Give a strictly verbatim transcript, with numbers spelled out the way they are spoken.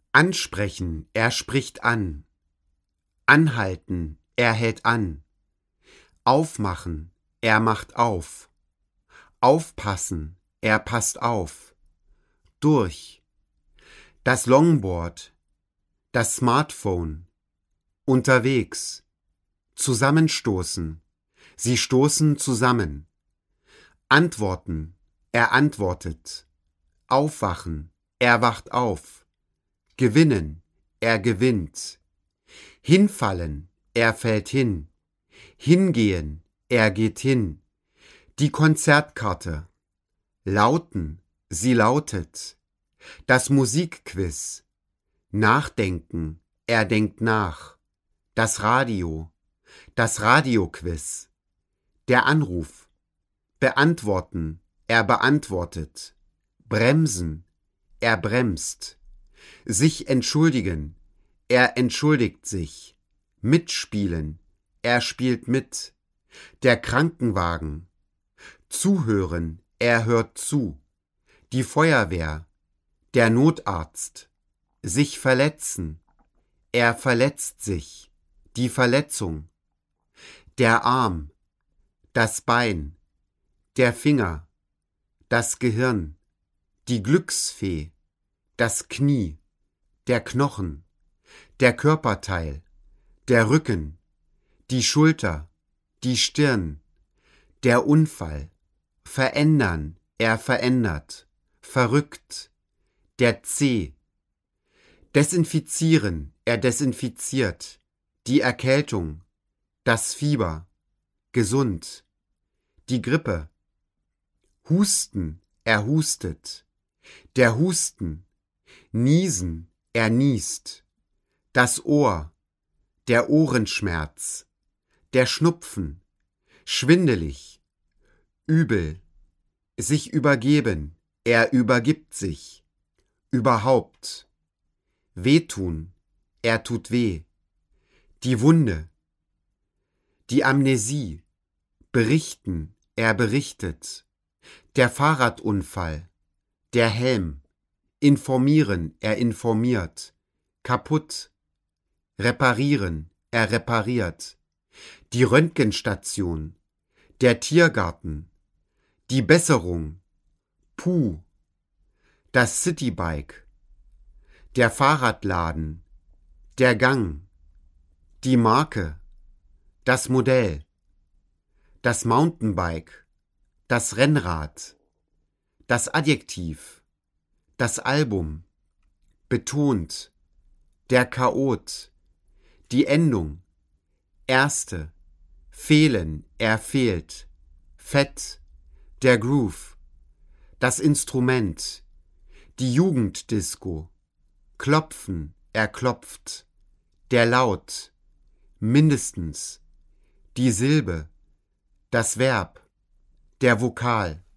Ansprechen, er spricht an. Anhalten, er hält an. Aufmachen, er macht auf. Aufpassen, er passt auf. Durch. Das Longboard, das Smartphone. Unterwegs. Zusammenstoßen. Sie stoßen zusammen. Antworten, er antwortet. Aufwachen, er wacht auf. Gewinnen, er gewinnt. Hinfallen, er fällt hin. Hingehen, er geht hin. Die Konzertkarte. Lauten, sie lautet. Das Musikquiz. Nachdenken, er denkt nach. Das Radio. Das Radioquiz. Der Anruf. Beantworten, er beantwortet. Bremsen, er bremst. Sich entschuldigen, er entschuldigt sich. Mitspielen, er spielt mit. Der Krankenwagen. Zuhören, er hört zu. Die Feuerwehr. Der Notarzt. Sich verletzen, er verletzt sich. Die Verletzung. Der Arm. Das Bein. Der Finger. Das Gehirn. Die Glücksfee. Das Knie. Der Knochen. Der Körperteil. Der Rücken. Die Schulter. Die Stirn. Der Unfall. Verändern, er verändert. Verrückt. Der Zeh. Desinfizieren, er desinfiziert. Die Erkältung. Das Fieber. Gesund. Die Grippe. Husten, er hustet. Der Husten. Niesen, er niest. Das Ohr. Der Ohrenschmerz. Der Schnupfen. Schwindelig. Übel. Sich übergeben, er übergibt sich. Überhaupt. Wehtun, er tut weh. Die Wunde. Die Amnesie. Berichten, er berichtet. Der Fahrradunfall. Der Helm. Informieren, er informiert. Kaputt. Reparieren, er repariert. Die Röntgenstation. Der Tiergarten. Die Besserung. Puh. Das Citybike. Der Fahrradladen. Der Gang. Die Marke. Das Modell. Das Mountainbike. Das Rennrad. Das Adjektiv. Das Album. Betont. Der Chaot. Die Endung. Erste. Fehlen, er fehlt. Fett. Der Groove. Das Instrument. Die Jugenddisco. Klopfen, er klopft. Der Laut. Mindestens. Die Silbe. Das Verb. Der Vokal.